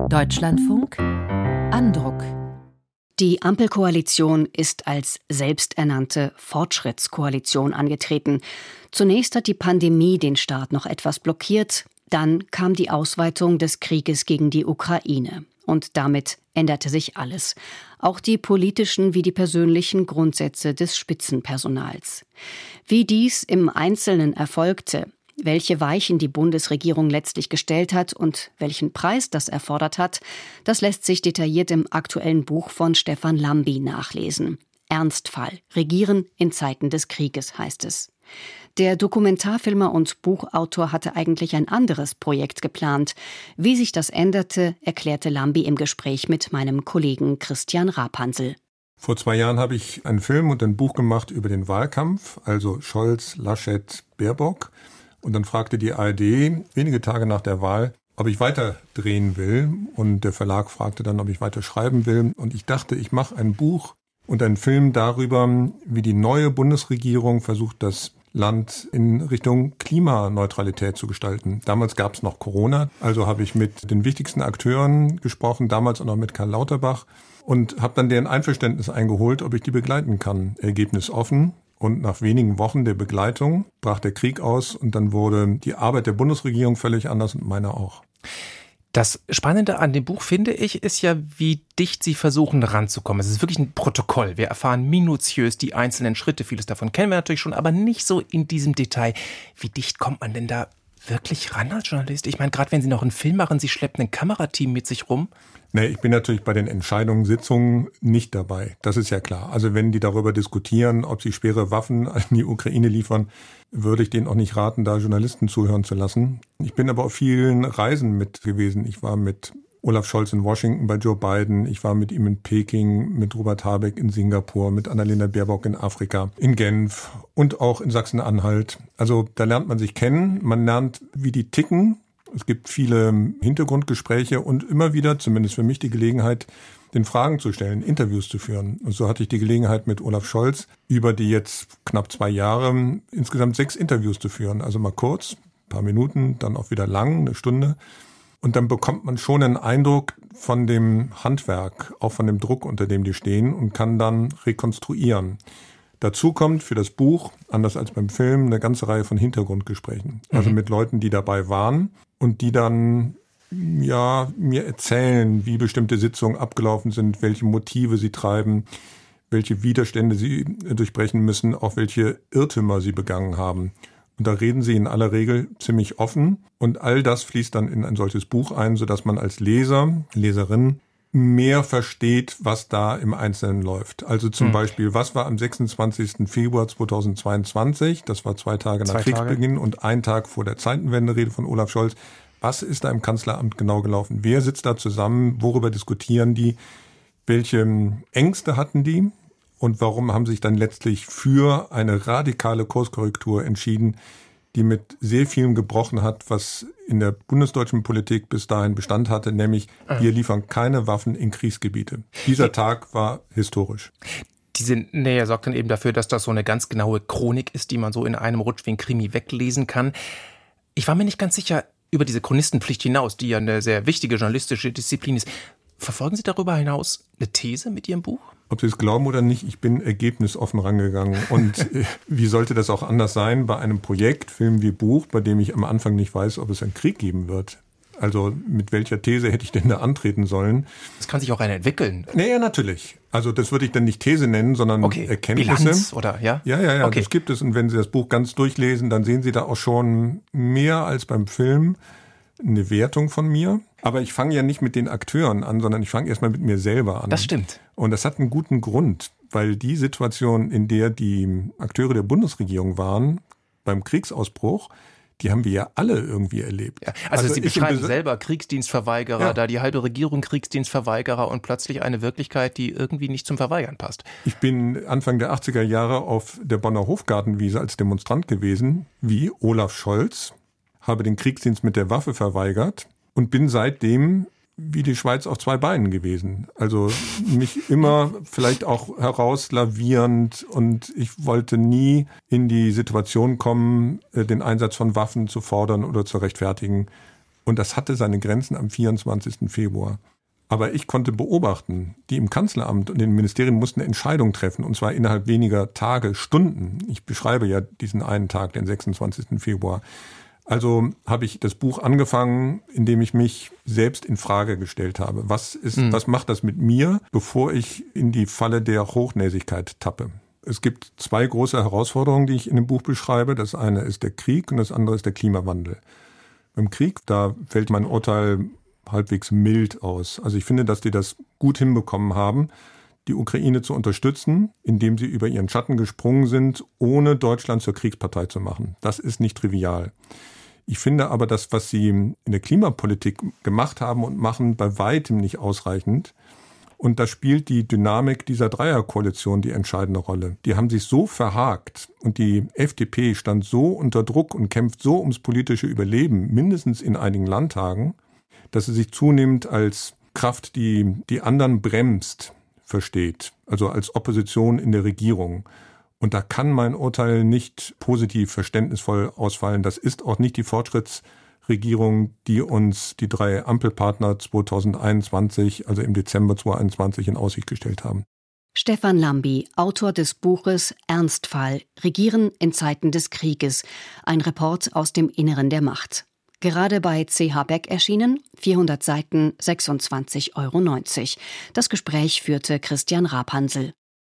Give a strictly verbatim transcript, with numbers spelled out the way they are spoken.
Deutschlandfunk Andruck. Die Ampelkoalition ist als selbsternannte Fortschrittskoalition angetreten. Zunächst hat die Pandemie den Staat noch etwas blockiert, dann kam die Ausweitung des Krieges gegen die Ukraine. Und damit änderte sich alles. Auch die politischen wie die persönlichen Grundsätze des Spitzenpersonals. Wie dies im Einzelnen erfolgte, welche Weichen die Bundesregierung letztlich gestellt hat und welchen Preis das erfordert hat, das lässt sich detailliert im aktuellen Buch von Stefan Lambi nachlesen. Ernstfall. Regieren in Zeiten des Krieges heißt es. Der Dokumentarfilmer und Buchautor hatte eigentlich ein anderes Projekt geplant. Wie sich das änderte, erklärte Lambi im Gespräch mit meinem Kollegen Christian Rapansel. Vor zwei Jahren habe ich einen Film und ein Buch gemacht über den Wahlkampf, also Scholz, Laschet, Baerbock. Und dann fragte die A R D wenige Tage nach der Wahl, ob ich weiter drehen will. Und der Verlag fragte dann, ob ich weiter schreiben will. Und ich dachte, ich mache ein Buch und einen Film darüber, wie die neue Bundesregierung versucht, das Land in Richtung Klimaneutralität zu gestalten. Damals gab es noch Corona, also habe ich mit den wichtigsten Akteuren gesprochen, damals auch noch mit Karl Lauterbach und habe dann deren Einverständnis eingeholt, ob ich die begleiten kann. Ergebnis offen. Und nach wenigen Wochen der Begleitung brach der Krieg aus und dann wurde die Arbeit der Bundesregierung völlig anders und meine auch. Das Spannende an dem Buch, finde ich, ist ja, wie dicht Sie versuchen ranzukommen. Es ist wirklich ein Protokoll. Wir erfahren minutiös die einzelnen Schritte. Vieles davon kennen wir natürlich schon, aber nicht so in diesem Detail. Wie dicht kommt man denn da wirklich ran als Journalist? Ich meine, gerade wenn Sie noch einen Film machen, Sie schleppen ein Kamerateam mit sich rum. Nee, ich bin natürlich bei den Entscheidungen, Sitzungen nicht dabei. Das ist ja klar. Also wenn die darüber diskutieren, ob sie schwere Waffen an die Ukraine liefern, würde ich denen auch nicht raten, da Journalisten zuhören zu lassen. Ich bin aber auf vielen Reisen mit gewesen. Ich war mit Olaf Scholz in Washington bei Joe Biden. Ich war mit ihm in Peking, mit Robert Habeck in Singapur, mit Annalena Baerbock in Afrika, in Genf und auch in Sachsen-Anhalt. Also da lernt man sich kennen. Man lernt, wie die ticken. Es gibt viele Hintergrundgespräche und immer wieder, zumindest für mich, die Gelegenheit, den Fragen zu stellen, Interviews zu führen. Und so hatte ich die Gelegenheit, mit Olaf Scholz über die jetzt knapp zwei Jahre insgesamt sechs Interviews zu führen. Also mal kurz, ein paar Minuten, dann auch wieder lang, eine Stunde. Und dann bekommt man schon einen Eindruck von dem Handwerk, auch von dem Druck, unter dem die stehen und kann dann rekonstruieren. Dazu kommt für das Buch, anders als beim Film, eine ganze Reihe von Hintergrundgesprächen. Also mhm. mit Leuten, die dabei waren und die dann ja mir erzählen, wie bestimmte Sitzungen abgelaufen sind, welche Motive sie treiben, welche Widerstände sie durchbrechen müssen, auch welche Irrtümer sie begangen haben. Und da reden sie in aller Regel ziemlich offen. Und all das fließt dann in ein solches Buch ein, sodass man als Leser, Leserin mehr versteht, was da im Einzelnen läuft. Also zum mhm. Beispiel, was war am sechsundzwanzigsten Februar zweitausendzweiundzwanzig, das war zwei Tage nach zwei Kriegsbeginn Tage. Und ein Tag vor der Zeitenwende-Rede von Olaf Scholz. Was ist da im Kanzleramt genau gelaufen? Wer sitzt da zusammen? Worüber diskutieren die? Welche Ängste hatten die? Und warum haben sie sich dann letztlich für eine radikale Kurskorrektur entschieden, die mit sehr vielem gebrochen hat, was in der bundesdeutschen Politik bis dahin Bestand hatte, nämlich wir liefern keine Waffen in Kriegsgebiete. Dieser Tag war historisch. Diese Nähe sorgt dann eben dafür, dass das so eine ganz genaue Chronik ist, die man so in einem Rutsch wie ein Krimi weglesen kann. Ich war mir nicht ganz sicher, über diese Chronistenpflicht hinaus, die ja eine sehr wichtige journalistische Disziplin ist. Verfolgen Sie darüber hinaus eine These mit Ihrem Buch? Ob Sie es glauben oder nicht, ich bin ergebnisoffen rangegangen. Und wie sollte das auch anders sein bei einem Projekt, Film wie Buch, bei dem ich am Anfang nicht weiß, ob es einen Krieg geben wird? Also mit welcher These hätte ich denn da antreten sollen? Das kann sich auch eine entwickeln. Naja, natürlich. Also das würde ich dann nicht These nennen, sondern okay. Erkenntnisse. Bilanz oder ja? Ja, ja, ja, okay. Das gibt es. Und wenn Sie das Buch ganz durchlesen, dann sehen Sie da auch schon mehr als beim Film eine Wertung von mir. Aber ich fange ja nicht mit den Akteuren an, sondern ich fange erstmal mit mir selber an. Das stimmt. Und das hat einen guten Grund, weil die Situation, in der die Akteure der Bundesregierung waren, beim Kriegsausbruch, die haben wir ja alle irgendwie erlebt. Ja, also, also Sie beschreiben selber Kriegsdienstverweigerer, ja. Da die halbe Regierung Kriegsdienstverweigerer und plötzlich eine Wirklichkeit, die irgendwie nicht zum Verweigern passt. Ich bin Anfang der achtziger Jahre auf der Bonner Hofgartenwiese als Demonstrant gewesen, wie Olaf Scholz, habe den Kriegsdienst mit der Waffe verweigert und bin seitdem wie die Schweiz auf zwei Beinen gewesen. Also mich immer vielleicht auch herauslavierend und ich wollte nie in die Situation kommen, den Einsatz von Waffen zu fordern oder zu rechtfertigen. Und das hatte seine Grenzen am vierundzwanzigsten Februar. Aber ich konnte beobachten, die im Kanzleramt und den Ministerien mussten Entscheidungen treffen, und zwar innerhalb weniger Tage, Stunden. Ich beschreibe ja diesen einen Tag, den sechsundzwanzigsten Februar. Also habe ich das Buch angefangen, indem ich mich selbst in Frage gestellt habe. Was ist, mhm. was macht das mit mir, bevor ich in die Falle der Hochnäsigkeit tappe? Es gibt zwei große Herausforderungen, die ich in dem Buch beschreibe. Das eine ist der Krieg und das andere ist der Klimawandel. Beim Krieg, da fällt mein Urteil halbwegs mild aus. Also ich finde, dass die das gut hinbekommen haben, die Ukraine zu unterstützen, indem sie über ihren Schatten gesprungen sind, ohne Deutschland zur Kriegspartei zu machen. Das ist nicht trivial. Ich finde aber, das, was sie in der Klimapolitik gemacht haben und machen, bei weitem nicht ausreichend. Und da spielt die Dynamik dieser Dreierkoalition die entscheidende Rolle. Die haben sich so verhakt und die F D P stand so unter Druck und kämpft so ums politische Überleben, mindestens in einigen Landtagen, dass sie sich zunehmend als Kraft, die die anderen bremst, versteht. Also als Opposition in der Regierung. Und da kann mein Urteil nicht positiv, verständnisvoll ausfallen. Das ist auch nicht die Fortschrittsregierung, die uns die drei Ampelpartner zweitausendeinundzwanzig, also im Dezember zweitausendeinundzwanzig, in Aussicht gestellt haben. Stefan Lambi, Autor des Buches Ernstfall, Regieren in Zeiten des Krieges. Ein Report aus dem Inneren der Macht. Gerade bei C H Beck erschienen, vierhundert Seiten, sechsundzwanzig Euro neunzig. Das Gespräch führte Christian Rapansel.